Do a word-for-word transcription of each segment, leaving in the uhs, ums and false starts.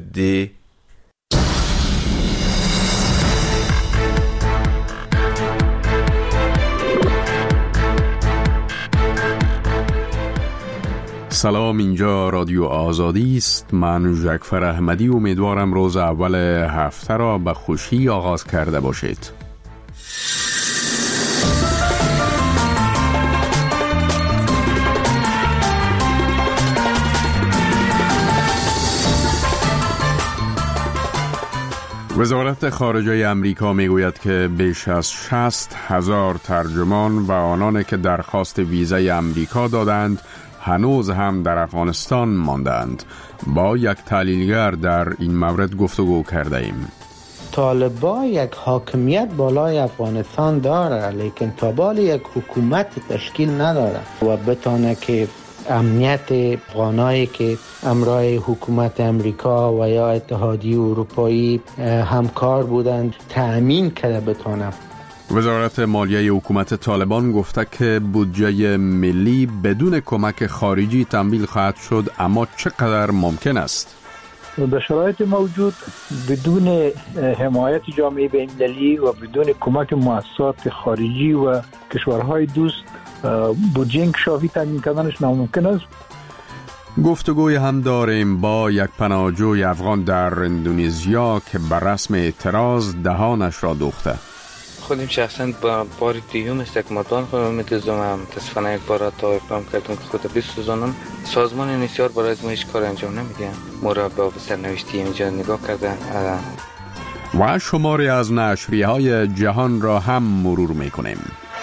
جدی. سلام، اینجا رادیو آزادی است. من جعفر احمدی امیدوارم روز اول هفته را به خوشی آغاز کرده باشید. وزارت خارجه امریکا میگوید که بیش از شصت هزار ترجمان و آنان که درخواست ویزای امریکا دادند هنوز هم در افغانستان ماندند. با یک تحلیلگر در این مورد گفتگو کرده ایم. طالبان یک حاکمیت بالای افغانستان داره، لیکن طالبان یک حکومت تشکیل نداره و بتونه که امنیت افغانایی که همراه حکومت امریکا و یا اتحادیه اروپایی همکار بودند تأمین کرده بتونه. وزارت مالیه حکومت طالبان گفته که بودجه ملی بدون کمک خارجی تمویل خواهد شد، اما چقدر ممکن است؟ در شرایط موجود بدون حمایت جامعه بین‌المللی و بدون کمک مؤسسات خارجی و کشورهای دوست بودجه انکشافی تامین کردنش ناممکن است. گفتگوی هم داریم با یک پناهجوی افغان در اندونزیا که بر رسم اعتراض دهانش را دوخته. خودم شخصا با بار دیوم است که مردان خودم میتونم متاسفانه یک بار تا اقدام کردم که خود بسوزانم. سازمان نسیار برای از ما هیچ کار انجام نمیدن. ما را به سرنوشتی اینجا نگاه کردن. و شماری از نشریه‌های جهان را هم مرور میکنیم.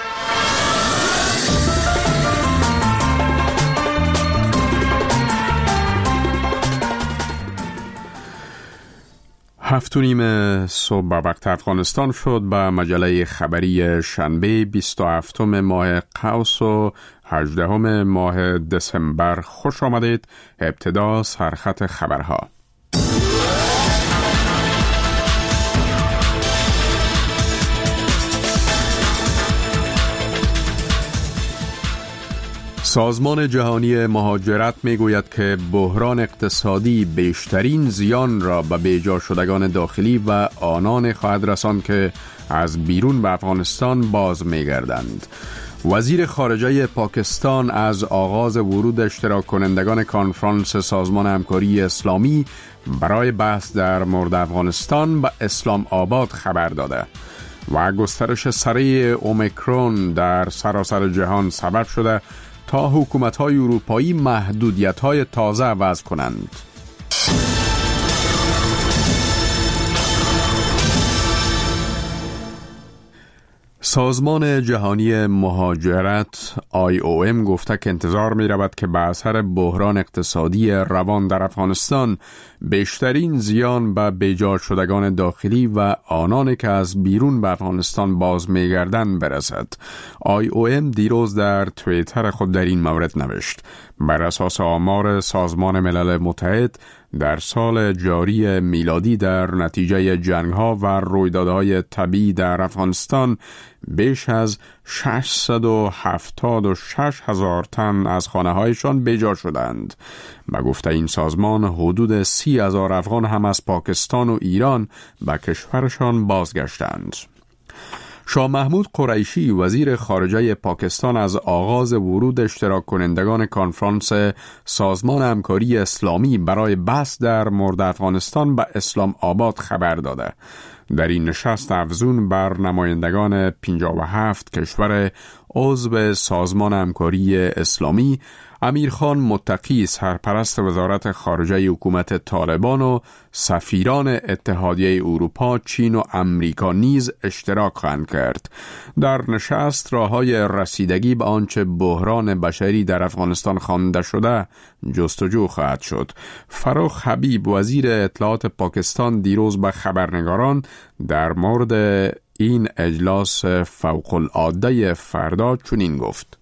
هفت و نیم صبح به وقت افغانستان شد. به مجله خبری شنبه بیست و هفتم ماه قوس و هجدهم ماه دسامبر خوش آمدید. ابتدا سرخط خبرها. سازمان جهانی مهاجرت میگوید که بحران اقتصادی بیشترین زیان را به بیجا شدگان داخلی و آنان خواهد رساند که از بیرون به افغانستان باز میگردند. وزیر خارجه پاکستان از آغاز ورود اشتراک کنندگان کنفرانس سازمان همکاری اسلامی برای بحث در مورد افغانستان به اسلام آباد خبر داده و گسترش سریع اومیکرون در سراسر جهان سبب شده تا حکومت‌های اروپایی محدودیت‌های تازه وضع کنند. سازمان جهانی مهاجرت آی او ام گفته که انتظار می رود که به اثر بحران اقتصادی روان در افغانستان بیشترین زیان به بیجا شدگان داخلی و آنانی که از بیرون به افغانستان باز می گردند برسد. آی او ام دیروز در توییتر خود در این مورد نوشت: بر اساس آمار سازمان ملل متحد در سال جاری میلادی در نتیجه جنگ‌ها و رویدادهای طبیعی در افغانستان بیش از ششصد و هفتاد و شش هزار تن از خانه‌هایشان بیجا شدند. به گفته این سازمان حدود سی هزار افغان هم از پاکستان و ایران به کشورشان بازگشتند. شاه محمود قریشی وزیر خارجه پاکستان از آغاز ورود اشتراک کنندگان کنفرانس سازمان همکاری اسلامی برای بحث در مورد افغانستان به اسلام آباد خبر داده. در این نشست افزون بر نمایندگان پنجاه و هفت کشور عضو سازمان همکاری اسلامی، امیرخان متقی سرپرست وزارت خارجه حکومت طالبان و سفیران اتحادیه اروپا، چین و امریکا نیز اشتراک خواهند کرد. در نشست راه‌های رسیدگی به آنچه بحران بشری در افغانستان خوانده شده جستجو خواهد شد. فروخ حبیب وزیر اطلاعات پاکستان دیروز به خبرنگاران در مورد این اجلاس فوق العاده فردا چنین گفت: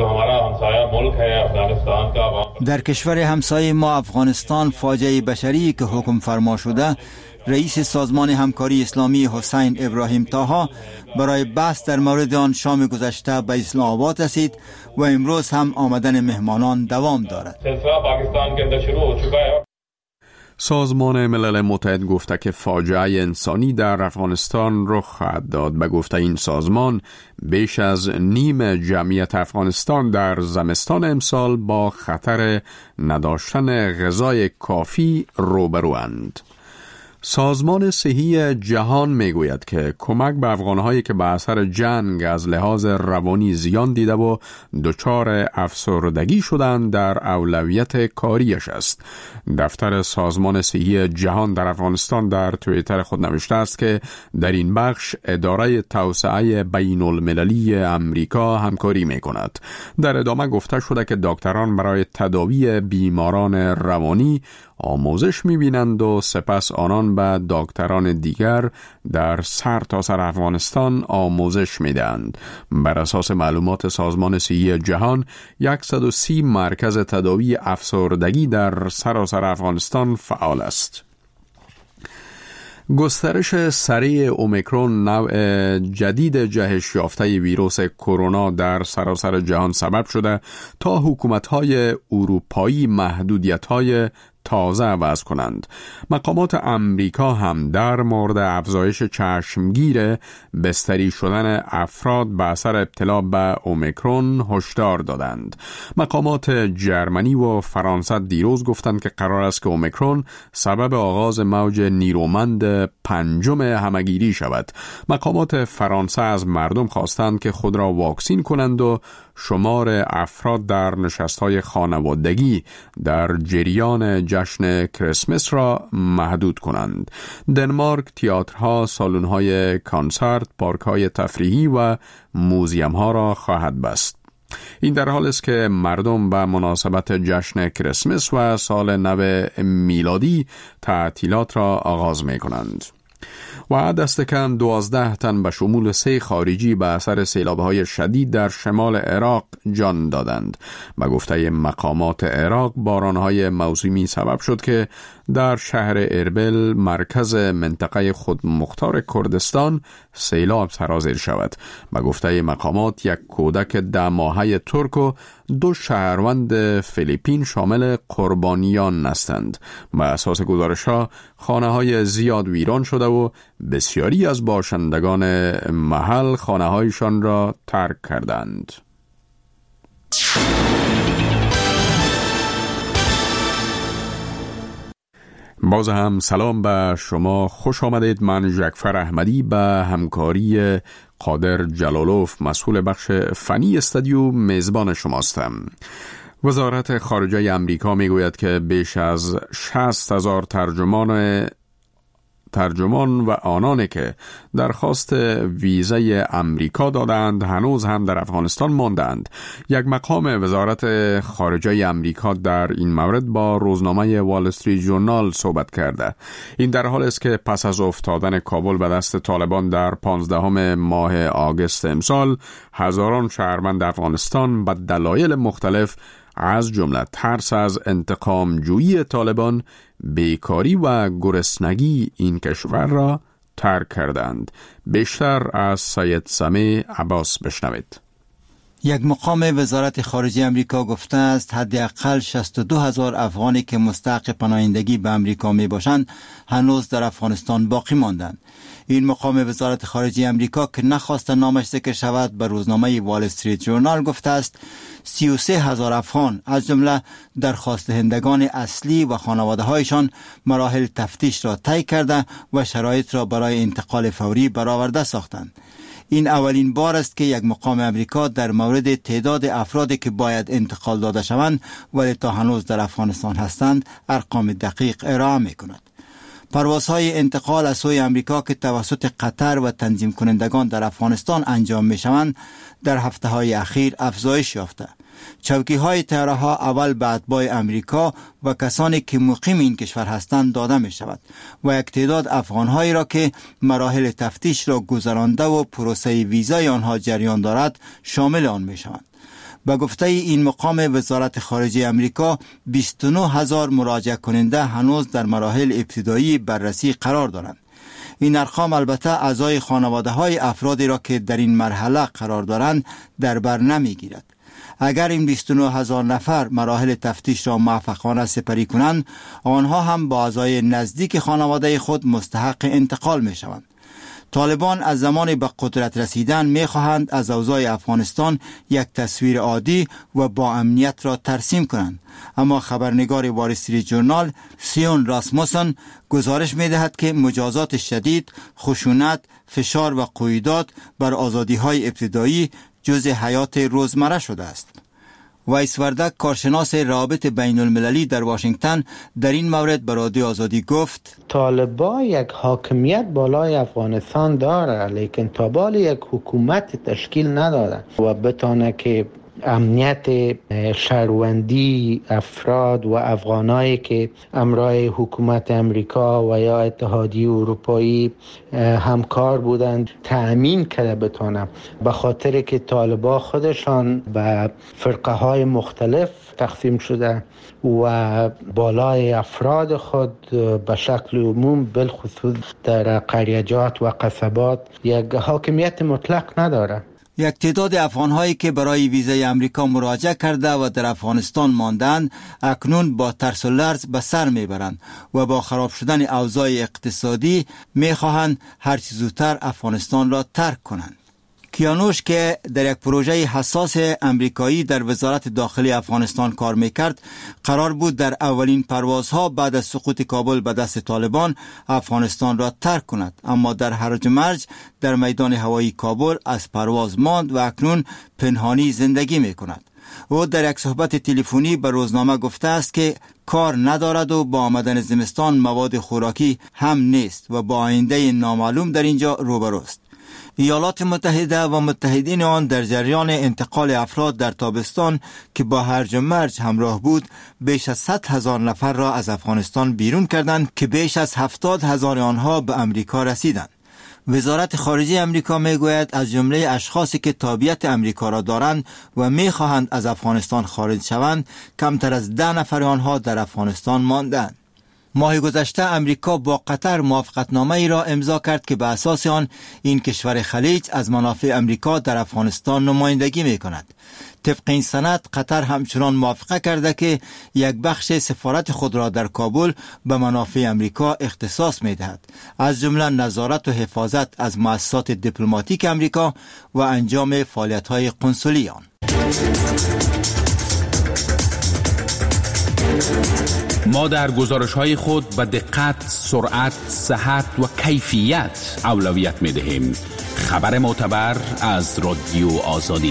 در کشور همسایه ما افغانستان فاجعه بشری که حکم فرما شده، رئیس سازمان همکاری اسلامی حسین ابراهیم طاها برای بحث در مورد آن شام گذشته به اسلام آباد رسید و امروز هم آمدن مهمانان دوام دارد. سازمان ملل متحد گفته که فاجعه انسانی در افغانستان رخ خواهد داد. به گفته این سازمان بیش از نیم جمعیت افغانستان در زمستان امسال با خطر نداشتن غذای کافی روبروند. سازمان صحی جهان میگوید که کمک به افغانهایی که به اثر جنگ از لحاظ روانی زیان دیده و دچار افسردگی شدند در اولویت کاریش است. دفتر سازمان صحی جهان در افغانستان در توییتر خود نوشته است که در این بخش اداره توسعه بین المللی امریکا همکاری می کند. در ادامه گفته شده که دکتران برای تداوی بیماران روانی آموزش می‌بینند و سپس آنان به دکتران دیگر در سرتاسر افغانستان آموزش می‌دهند. بر اساس معلومات سازمان صحی جهان، صد و سی مرکز تداوی افسردگی در سراسر افغانستان فعال است. گسترش سریع اومیکرون، نوع جدید جهش یافته ویروس کرونا در سراسر جهان سبب شده تا حکومت‌های اروپایی محدودیت‌های تازه وضع کنند. مقامات امریکا هم در مورد افزایش چشمگیر بستری شدن افراد به اثر ابتلا به اومیکرون هشدار دادند. مقامات جرمنی و فرانسه دیروز گفتند که قرار است که اومیکرون سبب آغاز موج نیرومند پنجم همگیری شود. مقامات فرانسه از مردم خواستند که خود را واکسین کنند و شمار افراد در نشست‌های خانوادگی در جریان جشن کریسمس را محدود کنند. دنمارک تئاترها، سالن‌های کنسرت، پارک‌های تفریحی و موزیم‌ها را خواهد بست. این در حال است که مردم به مناسبت جشن کریسمس و سال نو میلادی تعطیلات را آغاز می کنند. و دست کم دوازده تن به شمول سه خارجی به اثر سیلاب‌های شدید در شمال عراق جان دادند. به گفته مقامات عراق، باران‌های موسمی سبب شد که در شهر اربیل، مرکز منطقه خودمختار کردستان، سیلاب سرازیر شود. به گفته مقامات، یک کودک ده ماهه ترک و دو شهروند فیلیپین شامل قربانیان هستند. به اساس گزارش‌ها، خانه‌های زیاد ویران شده و بسیاری از باشندگان محل خانه‌هایشان را ترک کردند. باز هم سلام به شما، خوش آمدید. من جعفر احمدی به همکاری قادر جلالوف، مسئول بخش فنی استودیو، میزبان شماستم. وزارت خارجه امریکا میگوید که بیش از شصت هزار ترجمان ترجمان و آنانی که درخواست ویزای امریکا دادند هنوز هم در افغانستان ماندند. یک مقام وزارت خارجه امریکا در این مورد با روزنامه وال استریت ژورنال صحبت کرده. این در حال است که پس از افتادن کابل به دست طالبان در پانزدهم ماه آگوست امسال، هزاران شهروند افغانستان به دلایل مختلف از جمله ترس از انتقام جویی طالبان، بیکاری و گرسنگی این کشور را ترک کردند. بیشتر از سید سمی عباس بشنوید. یک مقام وزارت خارجه امریکا گفته است حداقل شصت و دو هزار افغانی که مستحق پناهندگی به امریکا می باشند هنوز در افغانستان باقی ماندند. این مقام وزارت خارجه امریکا که نخواست نامش ذکر شود به روزنامه وال استریت ژورنال گفته است سی و سه هزار افغان از جمله درخواست دهندگان اصلی و خانواده هایشان مراحل تفتیش را طی کرده و شرایط را برای انتقال فوری برآورده ساختند. این اولین بار است که یک مقام امریکا در مورد تعداد افرادی که باید انتقال داده شوند ولی تا هنوز در افغانستان هستند ارقام دقیق ارائه می کند. پروازهای انتقال از سوی امریکا که توسط قطر و تنظیم کنندگان در افغانستان انجام می شوند در هفته های اخیر افزایش یافته. چوکی های طیاره ها اول به اتباع امریکا و کسانی که مقیم این کشور هستند داده می شود و یک تعداد افغان هایی را که مراحل تفتیش را گذرانده و پروسه ویزای آنها جریان دارد شامل آن می شوند. به گفته این مقام وزارت خارجه امریکا، بیست و نه هزار مراجعه کننده هنوز در مراحل ابتدایی بررسی قرار دارند. این ارقام البته اعضای خانواده های افرادی را که در این مرحله قرار دارند در بر نمی گیرد. اگر این بیست و نه هزار نفر مراحل تفتیش را موفقانه سپری کنند، آنها هم با اعضای نزدیک خانواده خود مستحق انتقال می شوند. طالبان از زمان به قدرت رسیدن می خواهند از اوضاع افغانستان یک تصویر عادی و با امنیت را ترسیم کنند، اما خبرنگار وال استریت جورنال سیون راسموسن گزارش می دهد که مجازات شدید، خشونت، فشار و قیودات بر آزادی های ابتدایی جزء حیات روزمره شده است. وایس وردک، کارشناس روابط بین المللی در واشنگتن، در این مورد به رادیو آزادی گفت: طالبان یک حاکمیت بالای افغانستان داره، لیکن تابال یک حکومت تشکیل نداره و بتانه که امنیت شهروندی افراد و افغانایی که امرای حکومت امریکا و یا اتحادیه اروپایی همکار بودند تأمین کرده بتانم، به خاطر که طالبان خودشان به فرقه های مختلف تقسیم شده و بالای افراد خود به شکل عموم بالخصوص در قریجات و قصبات یک حاکمیت مطلق نداره. یک تعداد افغان‌هایی که برای ویزای امریکا مراجعه کرده و در افغانستان ماندند، اکنون با ترس و لرز به سر میبرند و با خراب شدن اوضاع اقتصادی میخواهند هرچه زودتر افغانستان را ترک کنند. کیانوش که در یک پروژه حساس امریکایی در وزارت داخلی افغانستان کار میکرد، قرار بود در اولین پروازها بعد از سقوط کابل به دست طالبان افغانستان را ترک کند، اما در هرج و مرج در میدان هوایی کابل از پرواز ماند و اکنون پنهانی زندگی میکند. او در یک صحبت تلفنی به روزنامه گفته است که کار ندارد و با آمدن زمستان مواد خوراکی هم نیست و با آینده نامعلوم در اینجا روبروست. ایالات متحده و متحدین آن در جریان انتقال افراد در تابستان که با هرج و مرج همراه بود، بیش از صد هزار نفر را از افغانستان بیرون کردند که بیش از هفتاد هزار آنها به امریکا رسیدند. وزارت خارجه امریکا میگوید از جمله اشخاصی که تابعیت امریکا را دارند و میخواهند از افغانستان خارج شوند، کمتر از ده نفر آنها در افغانستان ماندند. ماه گذشته امریکا با قطر موافقتنامه ای را امضا کرد که به اساس آن این کشور خلیج از منافع امریکا در افغانستان نمایندگی می کند. طبق این سند قطر همچنان موافقه کرده که یک بخش سفارت خود را در کابل به منافع امریکا اختصاص می دهد، از جمله نظارت و حفاظت از مؤسسات دیپلماتیک امریکا و انجام فعالیت های قنصلی آن. ما در گزارش‌های خود به دقت، سرعت، صحت و کیفیت اولویت می‌دهیم. خبر معتبر از رادیو آزادی.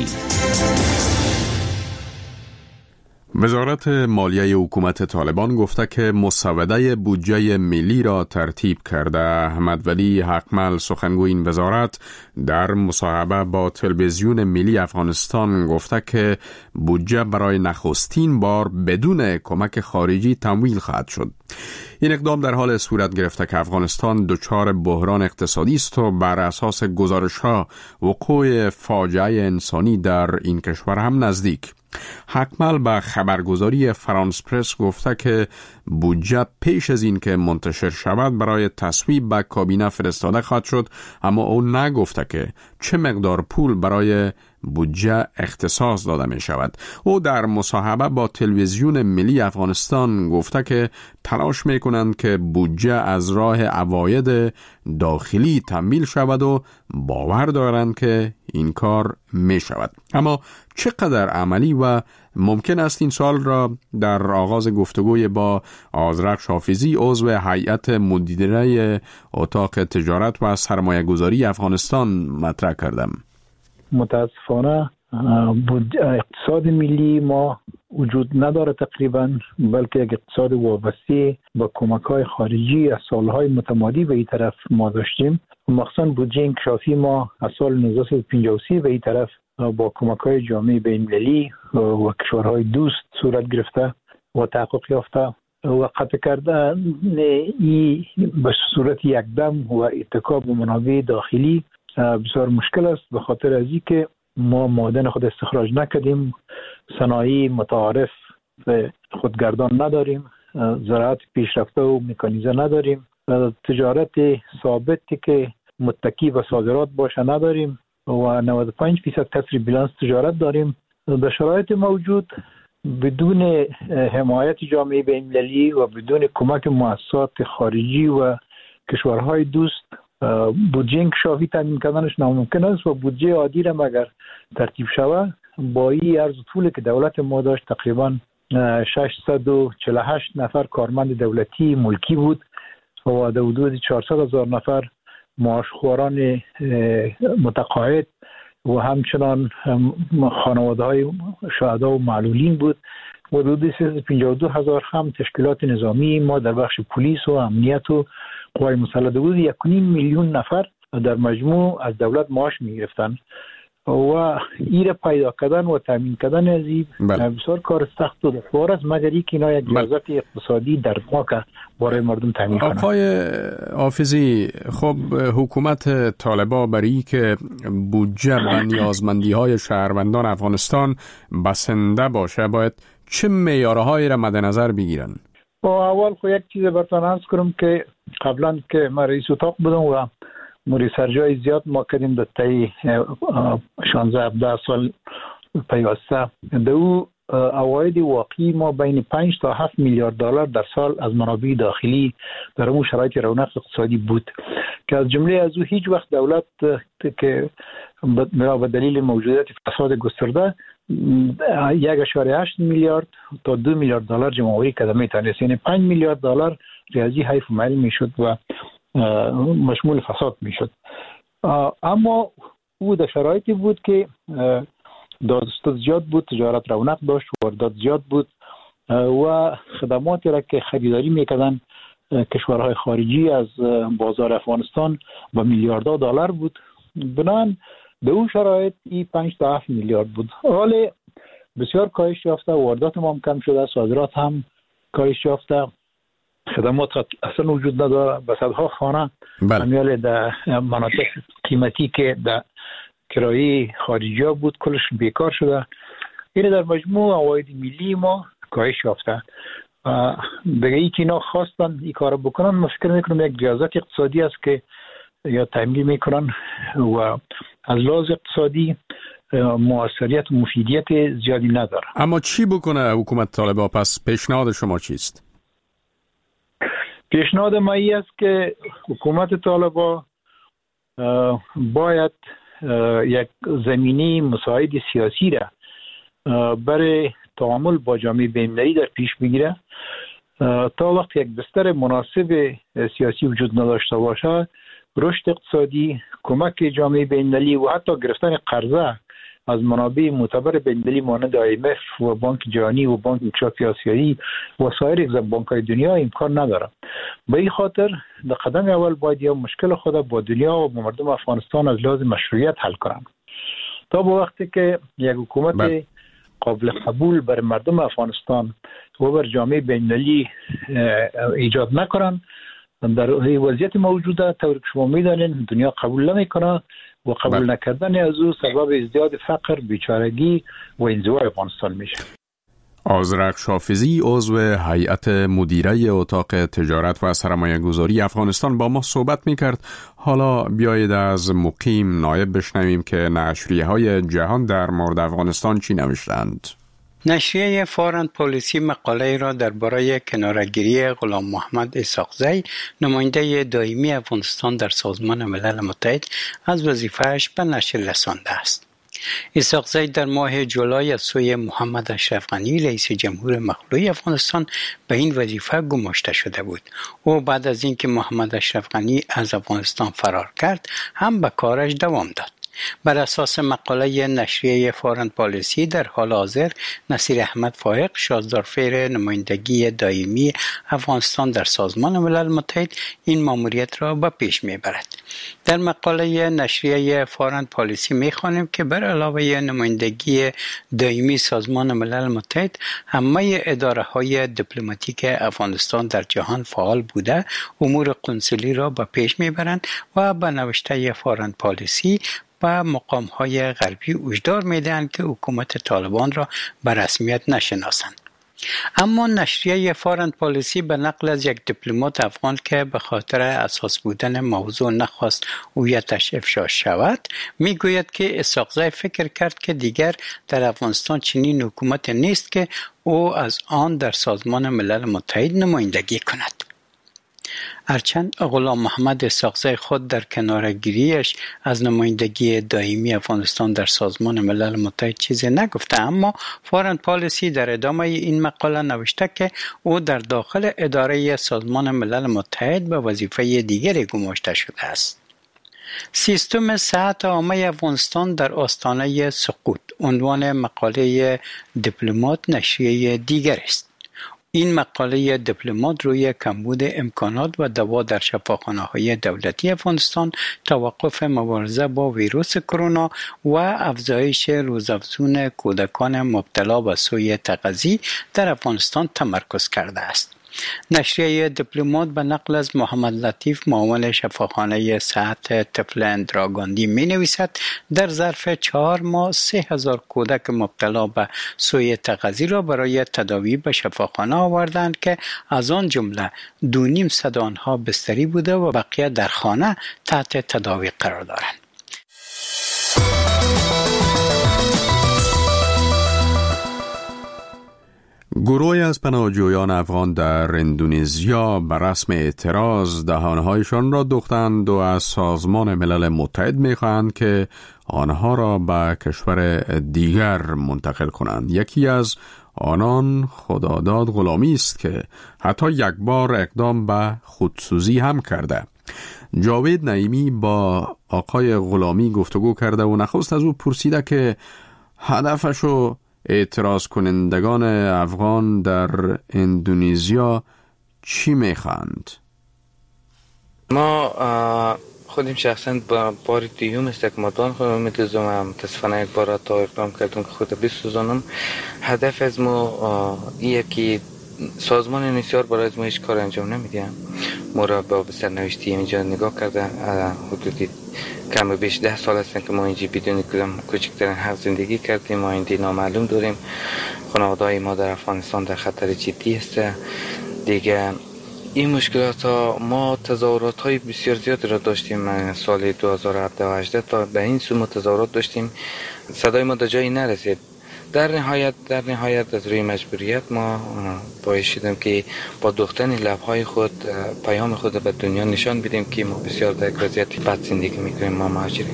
وزارت مالیه حکومت طالبان گفته که مسوده بودجه ملی را ترتیب کرده. احمد ولی حقمل سخنگوی این وزارت در مصاحبه با تلویزیون ملی افغانستان گفته که بودجه برای نخستین بار بدون کمک خارجی تمویل خواهد شد. این اقدام در حال صورت گرفته که افغانستان دچار بحران اقتصادی است و بر اساس گزارش‌ها وقوع فاجعه انسانی در این کشور هم نزدیک. حکمل به خبرگزاری فرانس پرس گفته که بودجه پیش از این که منتشر شود برای تصویب به کابینه فرستاده خواهد شد، اما او نگفته که چه مقدار پول برای بودجه اختصاص داده می شود. او در مصاحبه با تلویزیون ملی افغانستان گفته که تلاش می کنند که بودجه از راه عواید داخلی تمویل شود و باور دارند که این کار می شود. اما چقدر عملی و ممکن است؟ این سوال را در آغاز گفتگوی با آذرخش حافظی عضو هیئت مدیره اتاق تجارت و سرمایه گذاری افغانستان مطرح کردم. متاسفانه اقتصاد ملی ما وجود نداره تقریبا، بلکه یک اقتصاد وابسته با کمک‌های خارجی از سالهای متمادی به این طرف ما داشتیم. مخصوصا بودجه انکشافی ما از سال نوزده صد و پنجاه و سه به این طرف با کمک‌های جامعه بین‌المللی و کشورهای دوست صورت گرفته و تحقق یافته و قطع کردن این به صورت یکدم و اتکا به منابع داخلی بسیار مشکل است، به خاطر از این که ما معادن خود استخراج نکردیم، صنایع متعارف خودگردان نداریم، زراعت پیشرفته و مکانیزه نداریم، تجارت ثابتی که متکی به صادرات باشه نداریم و نود و پنج درصد کسر بیلانس تجارت داریم در شرایط موجود بدون حمایت جامعه بین‌المللی و بدون کمک مؤسسات خارجی و کشورهای دوست بودجه انکشافی تامین کردنش ناممکن است و بودجه عادی را مگر ترتیب شود با این عرض طوله که دولت ما داشت تقریبا ششصد و چهل و هشت نفر کارمند دولتی ملکی بود و در حدود چهارصد هزار نفر معاشخواران متقاعد و همچنان خانواده های شهدا و معلولین بود و حدود سیصد و پنجاه و دو هزار هم تشکیلات نظامی ما در بخش پلیس و امنیت و قوای مسلح بود. یک و نیم میلیون نفر در مجموع از دولت معاش می گرفتن و این پیدا کردن و تامین کردن از این بسیار کار سخت و دشوار است مگر اینکه اینا یک ریاضت اقتصادی دردناک برای مردم تامین کنند. آقای حافظی، خب حکومت طالبان برای که بودجه و نیازمندی‌های شهروندان افغانستان بسنده باشه باید چه معیارهایی را مد نظر بگیرن؟ اول خو یک چیز براتون عرض کنم که قبلا که من رئیس اتاق بودم و ریسرچ‌های زیاد ما کردیم در طی شانزده هفده سال پیوسته در او عواید واقعی ما بین پنج تا هفت میلیارد دلار در سال از منابع داخلی در اون شرایط رونق اقتصادی بود که از جمله از او هیچ وقت دولت که به دلیل موجودیت فساد گسترده یک اشاره هشت میلیارد تا دو میلیارد دلار جمع‌آوری کرده میتونست، یعنی پنج میلیارد دلار ریاضی حیف و معل میشد و مشمول فساد میشد. اما او در شرایطی بود که دادستان زیاد بود، تجارت رونق داشت، واردات زیاد بود و خدماتی را که خریداری میکردن کشورهای خارجی از بازار افغانستان با میلیاردها دلار بود. بنان در اون شرایط این پنج تا هفت میلیارد بود. حالا بسیار کاهش یافته، واردات ما هم کم شده، صادرات هم کاهش یافته، خدمات اصلا وجود نداره. به صدها خانه همیال در مناطق قیمتی که در کرایه خارجی ها بود کلش بیکار شده. این در مجموع عواید ملی ما کاهش یافته. دیگه ای که اینا خواستن این کار بکنن، ما فکر میکنم یک ریاضت اقتصادی است که یا تعمیل میکنن و از لحاظ اقتصادی موثریت و مفیدیت زیادی نداره. اما چی بکنه حکومت طالبان؟ پس پیشنهاد شما چیست؟ پیشنهاد ما این است که حکومت طالبان باید یک زمینه مساعد سیاسی را برای تعامل با جامعه بین‌المللی در پیش بگیره. تا وقتی یک بستر مناسب سیاسی وجود نداشته باشه، رشد اقتصادی، کمک جامعه بین‌المللی و حتی گرفتن قرضه از منابع معتبر بین‌المللی مانند آی ام اف و بانک جهانی و بانک انکشاف آسیایی و سایر بانک‌های دنیا امکان نداره. به این خاطر در قدم اول باید یا مشکل خود با دنیا و با مردم افغانستان از لحاظ مشروعیت حل کنند. تا به وقتی که یک حکومت بل. قابل قبول بر مردم افغانستان و بر جامعه بین‌المللی ایجاد نکنن، در وضعیت موجوده طور که شما میدانید دنیا قبول نمیکنه و قبول بل. نکردن از او سبب ازدیاد فقر، بیچارگی و انزوای افغانستان میشه. آذرخش حافظی، عضو هیئت مدیره اتاق تجارت و سرمایه گذاری افغانستان با ما صحبت میکرد. حالا بیایید از مقیم نایب بشنویم که نشریه های جهان در مورد افغانستان چی نوشتند. نشریه فارن پالیسی مقاله را درباره کناره‌گیری غلام محمد اسحاقزی، نماینده دائمی افغانستان در سازمان ملل متحد، از وظیفه‌اش به نشر رسانده است. اسحاقزی در ماه جولای از سوی محمد اشرف غنی رئیس جمهور مخلوع افغانستان به این وظیفه گماشته شده بود. او بعد از اینکه محمد اشرف غنی از افغانستان فرار کرد هم به کارش دوام داد. بر اساس مقاله نشریه فارن پالیسی، در حال حاضر نصیر احمد فائق، شازدارفیر نمایندگی دائمی افغانستان در سازمان ملل متحد، این ماموریت را به پیش میبرد. در مقاله نشریه فارن پالیسی میخوانیم که بر علاوه نمایندگی دائمی سازمان ملل متحد، همه اداره های دیپلماتیک افغانستان در جهان فعال بوده امور قنصلی را به پیش میبرند و به نوشته فارن پالیسی و مقام‌های غربی هشدار می‌دهند که حکومت طالبان را به رسمیت نشناسند. اما نشریه فارن پالیسی به نقل از یک دیپلمات افغان که به خاطر اساس بودن موضوع نخواست هویتش افشا شود میگوید که اسحاقزی فکر کرد که دیگر در افغانستان چنین حکومت نیست که او از آن در سازمان ملل متحد نمایندگی کند. هرچند غلام محمد اسحاقزی خود در کناره‌گیریش از نمایندگی دائمی افغانستان در سازمان ملل متحد چیزی نگفته، اما فارن پالیسی در ادامه این مقاله نوشته که او در داخل اداره سازمان ملل متحد به وظیفه دیگری گماشته شده است. سیستم صحت عامه افغانستان در آستانه سقوط عنوان مقاله دیپلمات نشریه دیگر است. این مقاله دیپلمات روی کمبود امکانات و دوا در شفاخانه‌های دولتی افغانستان، توقف مبارزه با ویروس کرونا و افزایش روزافزون کودکان مبتلا به سوء تغذیه در افغانستان تمرکز کرده است. نشریه دیپلمات به نقل از محمد لطیف معاون شفاخانه صحت طفل اندراگاندی می نویسد در ظرف چهار ماه سه هزار کودک مبتلا به سوء تغذیه را برای تداوی به شفاخانه آوردند که از آن جمله دو نیم صد آنها بستری بوده و بقیه در خانه تحت تداوی قرار دارند. گروهی از پناهجویان افغان در اندونزیا به رسم اعتراض دهانهایشان را دوختند و از سازمان ملل متحد می‌خواهند که آنها را به کشور دیگر منتقل کنند. یکی از آنان خداداد غلامی است که حتی یک بار اقدام به خودسوزی هم کرده. جاوید نعیمی با آقای غلامی گفتگو کرده و نخست از او پرسیده که هدفشو اعتراض کنندگان افغان در اندونزیا چی میخواند؟ ما خودم شخصا با بار دیوم استکماتان خودم میتوزم متاسفانه یک بار تا اقدام کردم که خود بسوزانم. هدف از ما ایه که سازمان انیسیار برای از ما هیچ کار انجام نمیدیم. ما را با سرنوشتی اینجا نگاه کرده، حدودی کم بیش ده سال هستن که ما اینجا بدون کدام کوچکترین حق زندگی کردیم. ما اینجا نامعلوم داریم. خانواده‌های ما در افغانستان در خطر جدی است. دیگه این مشکلات ها ما تظاهرات های بسیار زیادی را داشتیم. من سال دو هزار و هفده و هجده تا به این سو تظاهرات داشتیم. صدای ما در جایی نرسید. در نهایت در نهایت از روی مجبوریت ما باعث شدیم که با دوختن لب‌های خود پیام خود به دنیا نشان بدیم که ما بسیار در وضعیت بد زندگی می‌کنیم. ما مهاجرین.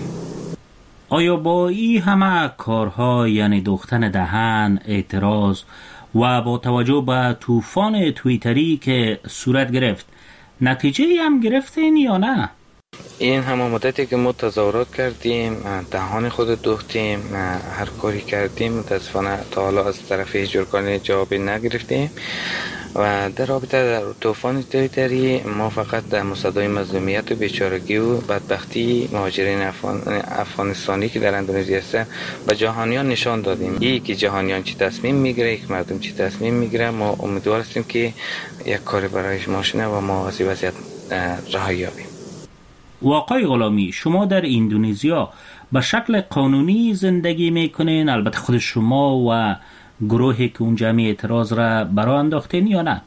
آیا با این همه کارها، یعنی دوختن دهن، اعتراض و با توجه به طوفان توییتری که صورت گرفت، نتیجه هم گرفتین یا نه؟ این همه مدتی که ما تظاهرات کردیم، دهان خود دوختیم، هر کاری کردیم، متاسفانه تا حالا از طرف هیچ ارگانی جوابی نگرفتیم و در رابطه در طوفان توییتری ما فقط در مصدای مظلومیت و بیچارگی و بدبختی مهاجرین افغان، افغانستانی که در اندونزی هستند به جهانیان نشان دادیم. یکی جهانیان چی تصمیم میگیره، یک مردم چی تصمیم میگیره. ما امیدوار هستیم که یک کاری برایش ماشینه و ما از این وضعیت رهایی یابیم. آقای غلامی، شما در اندونزیا به شکل قانونی زندگی میکنین؟ البته خود شما و گروهی که اون جمعی اعتراض را برای انداختین یا نه؟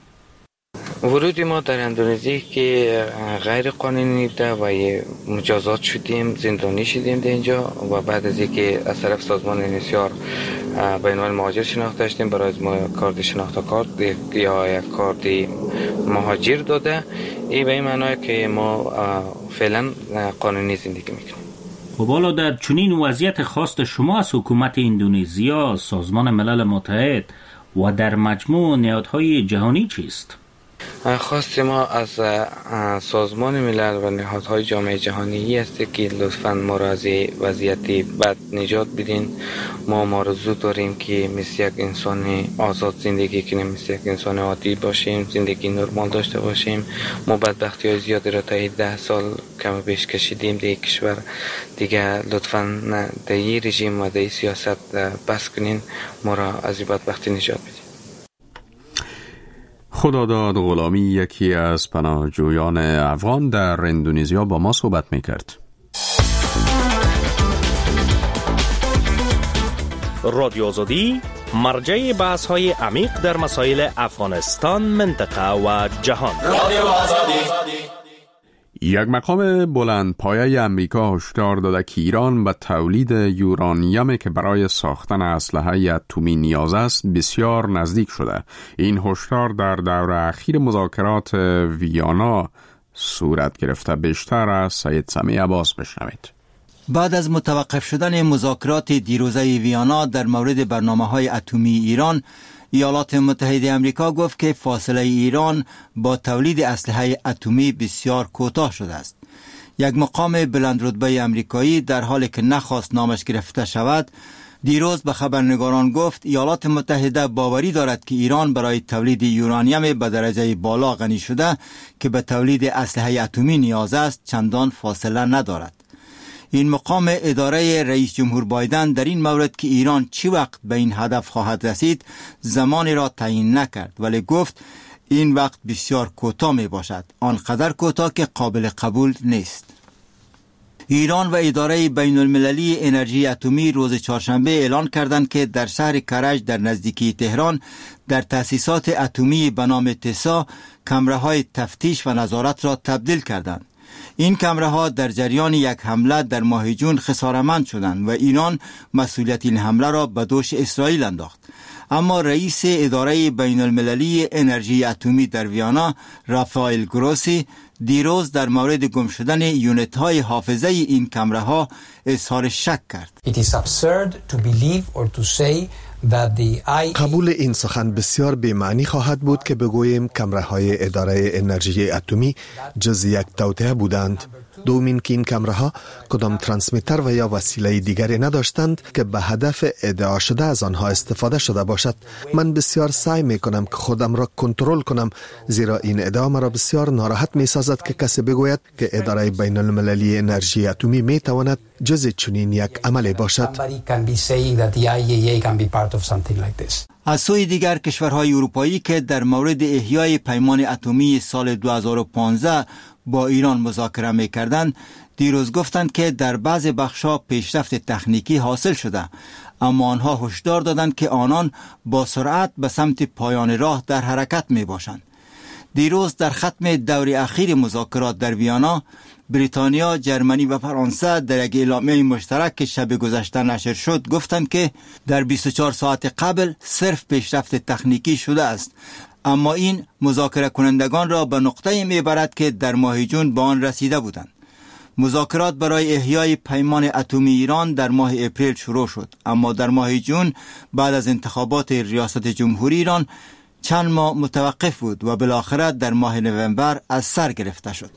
ورود ما در اندونزی که غیر قانونی ده و مجازات شدیم، زندانی شدیم در اینجا و بعد از اینکه از طرف سازمان انیسیار به عنوان مهاجر شناخته شدیم، برای ما کارت شناخته کارت یا یک کارت مهاجر داده. این به این معنی که ما فعلا قانونی زندگی میکنیم. خب حالا در چنین وضعیت خواست شما از حکومت اندونزیا، سازمان ملل متحد و در مجموع نهادهای جهانی چیست؟ خواست ما از سازمان ملل و نهادهای جامعه جهانی است که لطفاً ما را از وضعیت بد نجات بدین. ما مارزو داریم که مثل یک انسان آزاد زندگی کنیم، مثل یک انسان عادی باشیم، زندگی نرمال داشته باشیم. ما بدبختی های زیادی را تا ده سال کم بیش کشیدیم در کشور. دیگه لطفاً در این رژیم و در این سیاست بس کنین، ما را از این بدبختی نجات بدین. خداداد غلامی، یکی از پناهجویان افغان در اندونزیا، با ما صحبت میکرد. رادیو آزادی، مرجع بحث های عمیق در مسائل افغانستان، منطقه و جهان. یک مقام بلند پایه امریکا هشدار داده که ایران به تولید یورانیمی که برای ساختن اسلحه اتمی نیاز است بسیار نزدیک شده. این هشدار در دوره اخیر مذاکرات ویانا صورت گرفته. بیشتر از سید سمیع عباس بشنوید. بعد از متوقف شدن مذاکرات دیروزه ویانا در مورد برنامه‌های اتمی ایران، ایالات متحده آمریکا گفت که فاصله ایران با تولید اسلحه اتمی بسیار کوتاه شده است. یک مقام بلند رتبه آمریکایی در حالی که نخواست نامش گرفته شود، دیروز به خبرنگاران گفت ایالات متحده باوری دارد که ایران برای تولید یورانیم به درجه بالا غنی شده که به تولید اسلحه اتمی نیاز است چندان فاصله ندارد. این مقام اداره رئیس جمهور بایدن در این مورد که ایران چی وقت به این هدف خواهد رسید زمانی را تعیین نکرد، ولی گفت این وقت بسیار کوتاه می باشد، آنقدر کوتاه که قابل قبول نیست. ایران و اداره بین المللی انرژی اتمی روز چهارشنبه اعلان کردند که در شهر کرج در نزدیکی تهران در تأسیسات اتمی به نام تسا کامراهای تفتیش و نظارت را تبدیل کردند. این کامراها در جریان یک حمله در ماه جون خسارتمند شدند و ایران مسئولیت این حمله را به دوش اسرائیل انداخت. اما رئیس اداره بین المللی انرژی اتمی در ویانا رافائل گروسی دیروز در مورد گم شدن یونت های حافظه این کامراها اظهار شک کرد. It is absurd to believe or to say that the I... قبول این سخن بسیار بی‌معنی خواهد بود که بگوییم کامراهای اداره انرژی اتمی جز یک توطئه بودند. دومین که این کامراها کدام ترانسمیتر و یا وسیله دیگری نداشتند که به هدف ادعا شده از آنها استفاده شده باشد. من بسیار سعی می کنم که خودم را کنترل کنم، زیرا این ادعا مرا بسیار ناراحت می سازد که کسی بگوید که اداره بین المللی انرژی اتمی می تواند جز چنین یک عملی باشد. از سوی دیگر کشورهای اروپایی که در مورد احیای پیمان اتمی سال دو هزار و پانزده با ایران مذاکره می‌کردند، دیروز گفتند که در بعض بخش‌ها پیشرفت تکنیکی حاصل شده، اما آنها هشدار دادند که آنان با سرعت به سمت پایان راه در حرکت می‌باشند. دیروز در ختم دور اخیر مذاکرات در ویانا، بریتانیا، جرمنی و فرانسه در یک اعلامیه مشترک که شب گذشته نشر شد گفتند که در بیست و چهار ساعت قبل صرف پیشرفت تکنیکی شده است، اما این مذاکره کنندگان را به نقطه‌ای میبرد که در ماه جون به آن رسیده بودند. مذاکرات برای احیای پیمان اتمی ایران در ماه اپریل شروع شد، اما در ماه جون بعد از انتخابات ریاست جمهوری ایران چند ماه متوقف بود و بالاخره در ماه نوامبر از سر گرفته شد.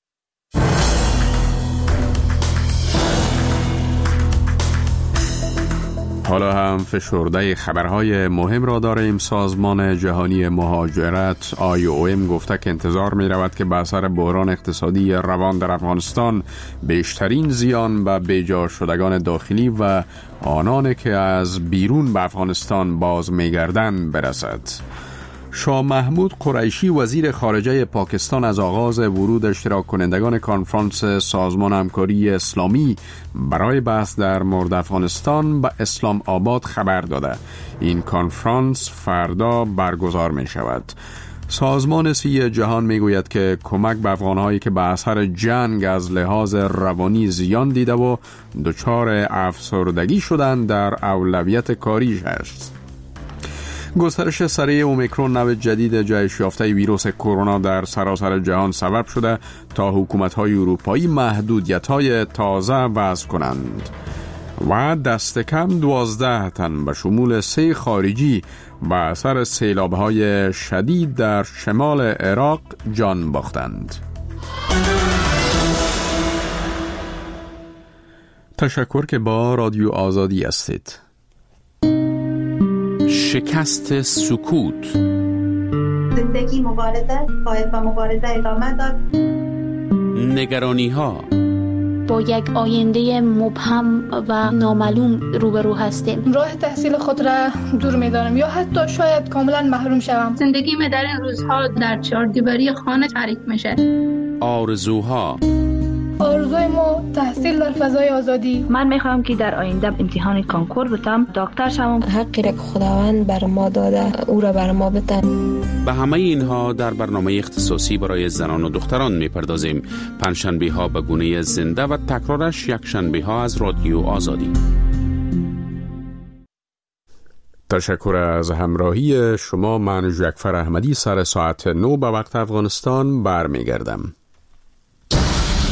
حالا هم فشرده خبرهای مهم را داریم. سازمان جهانی مهاجرت آی او ام گفته که انتظار می رود که به اثر بحران اقتصادی روان در افغانستان بیشترین زیان به بیجا شدگان داخلی و آنان که از بیرون به افغانستان باز می گردند برسد. شاه محمود قریشی وزیر خارجه پاکستان از آغاز ورود اشتراک کنندگان کنفرانس سازمان همکاری اسلامی برای بحث در مورد افغانستان به اسلام آباد خبر داده. این کنفرانس فردا برگزار می شود. سازمان صحی جهان می گوید که کمک به افغانهایی که به اثر جنگ از لحاظ روانی زیان دیده و دچار افسردگی شدند در اولویت کاریش است. گسترش سریع اومیکرون نوع جدید جهش یافته ویروس کرونا در سراسر جهان سبب شده تا حکومت‌های اروپایی محدودیت‌های تازه وضع کنند و دست کم دوازده تن به شمول سه خارجی به اثر سیلاب‌های شدید در شمال عراق جان باختند. تشکر که با رادیو آزادی هستید. شکست سکوت. زندگی مبارزه، باید با مبارزه ادامه داد. نگرانی ها. با یک آینده مبهم و نامعلوم روبرو هستیم. راه تحصیل خود را دور می‌دانم یا حتی شاید کاملا محروم شوم. زندگی من در این روزها در چهار دیواری خانه تاریک میشه. آرزوها. آرزوی ما تحصیل در فضای آزادی. من میخوام که در آینده امتحان کانکور بتم، دکتر شوم. حقی را که خداوند بر ما داده او را بر ما بتن. به همه اینها در برنامه اختصاصی برای زنان و دختران میپردازیم. پنجشنبه ها به گونه زنده و تکرارش یک شنبه ها از رادیو آزادی. تشکر از همراهی شما. من جعفر احمدی سر ساعت نو به وقت افغانستان برمیگردم.